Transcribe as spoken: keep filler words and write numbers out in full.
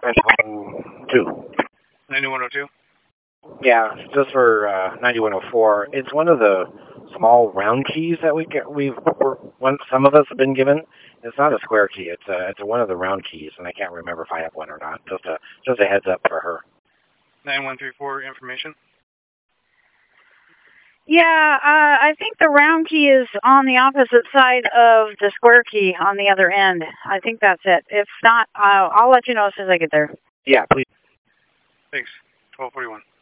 Two. ninety-one oh two? Yeah, just for uh, ninety-one oh four. It's one of the small round keys that we get. We've we're, one. Some of us have been given. It's not a square key. It's a, it's a, one of the round keys, and I can't remember if I have one or not. Just a just a heads up for her. nine one three four information. Yeah, uh, I think the round key is on the opposite side of the square key on the other end. I think that's it. If not, uh, I'll let you know as soon as I get there. Yeah, please. Thanks. twelve forty-one.